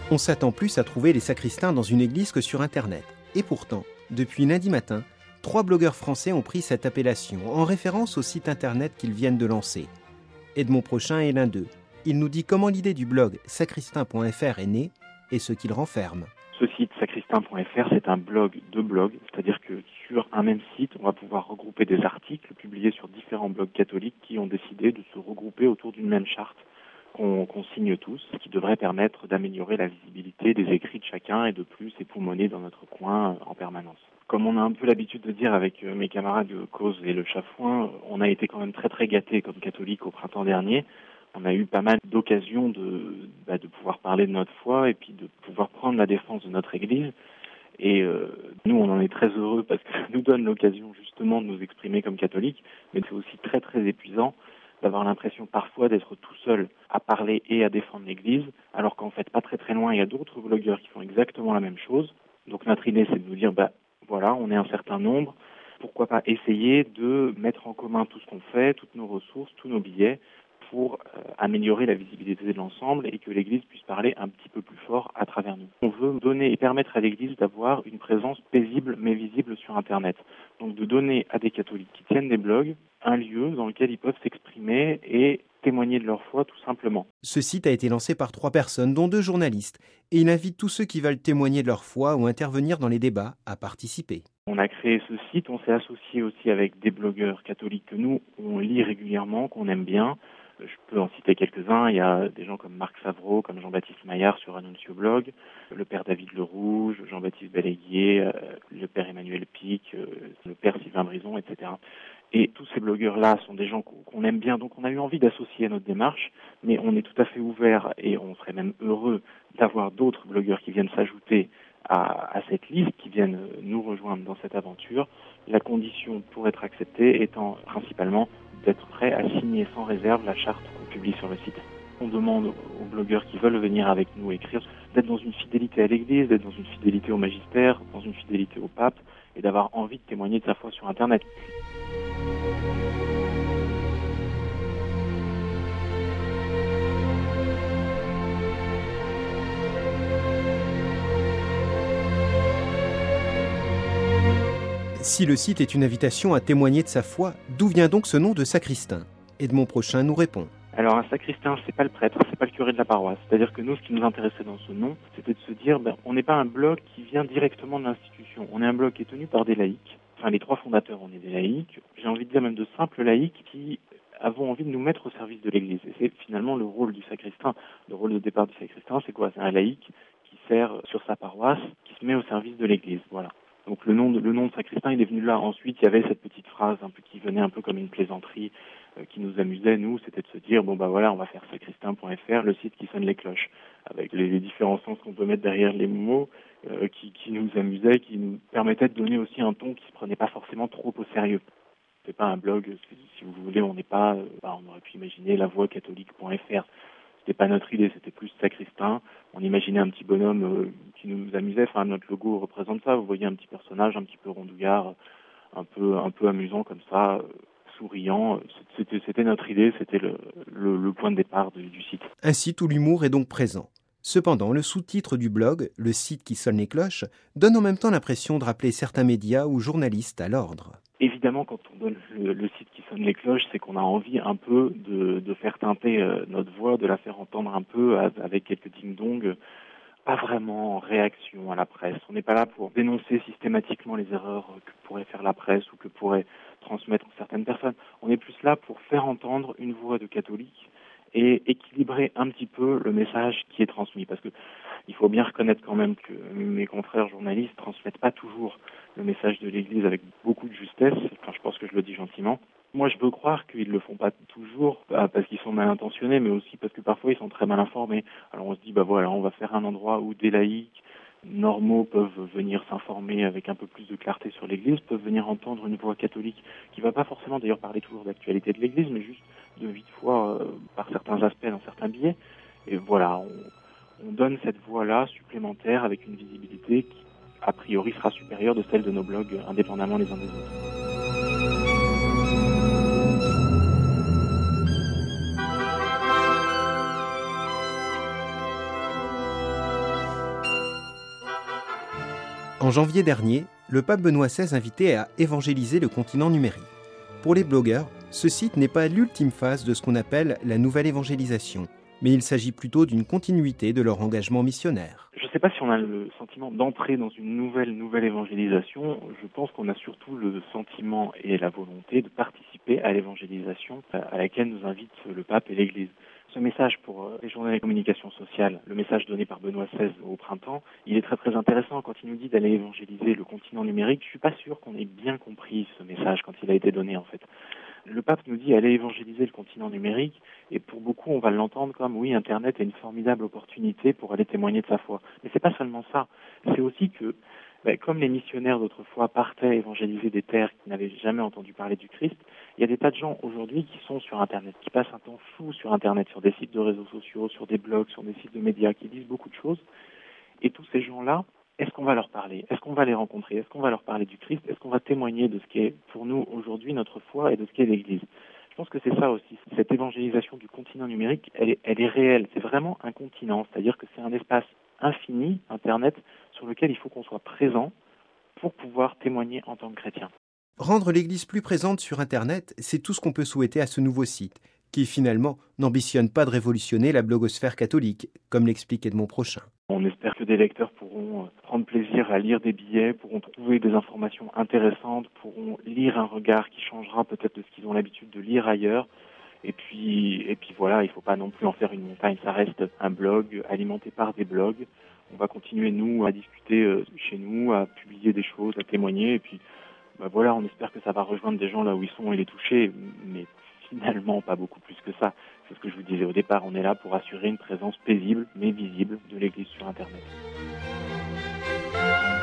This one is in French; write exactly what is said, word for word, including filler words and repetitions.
On s'attend plus à trouver les sacristains dans une église que sur Internet. Et pourtant, depuis lundi matin, trois blogueurs français ont pris cette appellation, en référence au site Internet qu'ils viennent de lancer. Edmond Prochin est l'un d'eux. Il nous dit comment l'idée du blog sacristain point f r est née et ce qu'il renferme. Ce site sacristain point f r, c'est un blog de blogs, c'est-à-dire que sur un même site, on va pouvoir regrouper des articles publiés sur différents blogs catholiques qui ont décidé de se regrouper autour d'une même charte qu'on, qu'on signe tous, ce qui devrait permettre d'améliorer la visibilité des écrits de chacun et de plus époumoner dans notre coin en permanence. Comme on a un peu l'habitude de dire avec mes camarades de Cause et le Chafouin, on a été quand même très très gâtés comme catholiques au printemps dernier. On a eu pas mal d'occasions de, bah, de pouvoir parler de notre foi et puis de pouvoir prendre la défense de notre Église. Et euh, nous, on en est très heureux parce que ça nous donne l'occasion justement de nous exprimer comme catholiques, mais c'est aussi très très épuisant d'avoir l'impression parfois d'être tout seul à parler et à défendre l'Église, alors qu'en fait, pas très très loin, il y a d'autres blogueurs qui font exactement la même chose. Donc notre idée, c'est de nous dire, bah voilà, on est un certain nombre, pourquoi pas essayer de mettre en commun tout ce qu'on fait, toutes nos ressources, tous nos billets, pour euh, améliorer la visibilité de l'ensemble et que l'Église puisse parler un petit peu plus fort à travers nous. On veut donner et permettre à l'Église d'avoir une présence paisible mais visible sur Internet. Donc de donner à des catholiques qui tiennent des blogs un lieu dans lequel ils peuvent s'exprimer et témoigner de leur foi tout simplement. Ce site a été lancé par trois personnes, dont deux journalistes, et il invite tous ceux qui veulent témoigner de leur foi ou intervenir dans les débats à participer. On a créé ce site, on s'est associé aussi avec des blogueurs catholiques que nous, on lit régulièrement, qu'on aime bien. Je peux en citer quelques-uns. Il y a des gens comme Marc Favreau, comme Jean-Baptiste Maillard sur Annuncio Blog, le père David Le Rouge, Jean-Baptiste Balaguier, le père Emmanuel Pic, le père Sylvain Brison, et cetera. Et tous ces blogueurs-là sont des gens qu'on aime bien, donc on a eu envie d'associer à notre démarche, mais on est tout à fait ouvert et on serait même heureux d'avoir d'autres blogueurs qui viennent s'ajouter à, à cette liste, qui viennent nous rejoindre dans cette aventure. La condition pour être accepté étant principalement d'être prêt à signer sans réserve la charte qu'on publie sur le site. On demande aux blogueurs qui veulent venir avec nous écrire d'être dans une fidélité à l'Église, d'être dans une fidélité au magistère, dans une fidélité au pape et d'avoir envie de témoigner de sa foi sur Internet. Si le site est une invitation à témoigner de sa foi, d'où vient donc ce nom de sacristain ? Edmond Prochin nous répond. Alors un sacristain, c'est pas le prêtre, c'est pas le curé de la paroisse. C'est-à-dire que nous, ce qui nous intéressait dans ce nom, c'était de se dire, ben, on n'est pas un blog qui vient directement de l'institution. On est un blog qui est tenu par des laïcs. Enfin, les trois fondateurs, on est des laïcs. J'ai envie de dire même de simples laïcs qui avons envie de nous mettre au service de l'Église. Et c'est finalement le rôle du sacristain. Le rôle de départ du sacristain, c'est quoi ? C'est un laïc qui sert sur sa paroisse, qui se met au service de l'Église. Voilà. Donc le nom de, le nom de sacristain, il est venu là. Ensuite, il y avait cette petite phrase un peu qui venait un peu comme une plaisanterie, euh, qui nous amusait, nous, c'était de se dire, bon bah voilà, on va faire sacristain point f r, le site qui sonne les cloches, avec les, les différents sens qu'on peut mettre derrière les mots, euh, qui, qui nous amusaient, qui nous permettaient de donner aussi un ton qui se prenait pas forcément trop au sérieux. C'est pas un blog, si vous voulez, on n'est pas, euh, bah, on aurait pu imaginer la voix catholique point f r. C'était pas notre idée, c'était plus sacristain. On imaginait un petit bonhomme euh, qui nous amusait. Enfin, notre logo représente ça. Vous voyez un petit personnage, un petit peu rondouillard, un peu, un peu amusant comme ça, euh, souriant. C'était, c'était notre idée, c'était le, le, le point de départ de, du site. Un site où l'humour est donc présent. Cependant, le sous-titre du blog, le site qui sonne les cloches, donne en même temps l'impression de rappeler certains médias ou journalistes à l'ordre. Évidemment, quand on donne le, le site qui sonne les cloches, c'est qu'on a envie un peu de, de faire teinter euh, notre voix, de la faire entendre un peu avec quelques ding-dong, pas vraiment en réaction à la presse. On n'est pas là pour dénoncer systématiquement les erreurs que pourrait faire la presse ou que pourraient transmettre certaines personnes. On est plus là pour faire entendre une voix de catholique et équilibrer un petit peu le message qui est transmis. Parce que il faut bien reconnaître quand même que mes confrères journalistes transmettent pas toujours le message de l'Église avec beaucoup de justesse. Enfin, je pense que je le dis gentiment. Moi, je veux croire qu'ils le font pas toujours parce qu'ils sont mal intentionnés, mais aussi parce que parfois ils sont très mal informés. Alors on se dit, bah voilà, on va faire un endroit où des laïcs normaux peuvent venir s'informer avec un peu plus de clarté sur l'Église, peuvent venir entendre une voix catholique qui va pas forcément d'ailleurs parler toujours d'actualité de l'Église, mais juste de vive foi euh, par certains aspects dans certains billets. Et voilà, on, on donne cette voix-là supplémentaire avec une visibilité qui, a priori, sera supérieure de celle de nos blogs indépendamment les uns des autres. En janvier dernier, le pape Benoît seize invitait à évangéliser le continent numérique. Pour les blogueurs, ce site n'est pas l'ultime phase de ce qu'on appelle la nouvelle évangélisation, mais il s'agit plutôt d'une continuité de leur engagement missionnaire. Je ne sais pas si on a le sentiment d'entrer dans une nouvelle, nouvelle évangélisation. Je pense qu'on a surtout le sentiment et la volonté de participer à l'évangélisation à laquelle nous invite le pape et l'Église. Ce message pour les journées de communication sociale, le message donné par Benoît seize au printemps, il est très très intéressant quand il nous dit d'aller évangéliser le continent numérique. Je ne suis pas sûr qu'on ait bien compris ce message quand il a été donné en fait. Le pape nous dit allez évangéliser le continent numérique et pour beaucoup on va l'entendre comme oui, Internet est une formidable opportunité pour aller témoigner de sa foi. Mais c'est pas seulement ça, c'est aussi que ben, comme les missionnaires d'autrefois partaient évangéliser des terres qui n'avaient jamais entendu parler du Christ, il y a des tas de gens aujourd'hui qui sont sur Internet, qui passent un temps fou sur Internet, sur des sites de réseaux sociaux, sur des blogs, sur des sites de médias, qui disent beaucoup de choses. Et tous ces gens-là, est-ce qu'on va leur parler? Est-ce qu'on va les rencontrer? Est-ce qu'on va leur parler du Christ? Est-ce qu'on va témoigner de ce qui est pour nous aujourd'hui notre foi et de ce qu'est l'Église? Je pense que c'est ça aussi. Cette évangélisation du continent numérique, elle est, elle est réelle. C'est vraiment un continent, c'est-à-dire que c'est un espace infini, Internet, sur lequel il faut qu'on soit présent pour pouvoir témoigner en tant que chrétien. Rendre l'Église plus présente sur Internet, c'est tout ce qu'on peut souhaiter à ce nouveau site, qui finalement n'ambitionne pas de révolutionner la blogosphère catholique, comme l'explique Edmond Prochin. On espère que des lecteurs pourront prendre plaisir à lire des billets, pourront trouver des informations intéressantes, pourront lire un regard qui changera peut-être de ce qu'ils ont l'habitude de lire ailleurs. Et puis, et puis voilà, il ne faut pas non plus en faire une montagne, ça reste un blog alimenté par des blogs. On va continuer, nous, à discuter chez nous, à publier des choses, à témoigner. Et puis, bah voilà, on espère que ça va rejoindre des gens là où ils sont et les toucher, mais finalement pas beaucoup plus que ça. C'est ce que je vous disais au départ, on est là pour assurer une présence paisible mais visible de l'Église sur Internet.